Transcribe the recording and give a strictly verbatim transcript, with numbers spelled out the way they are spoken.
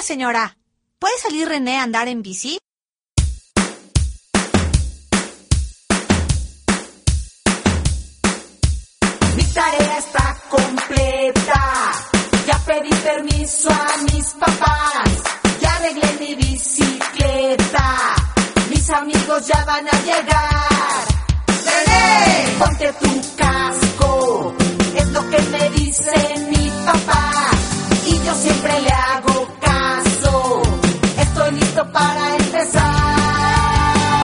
Oiga, señora, ¿puede salir René a andar en bici? Mi tarea está completa. Ya pedí permiso a mis papás. Ya arreglé mi bicicleta. Mis amigos ya van a llegar. ¡René! Ponte tu casco. Es lo que me dice mi papá.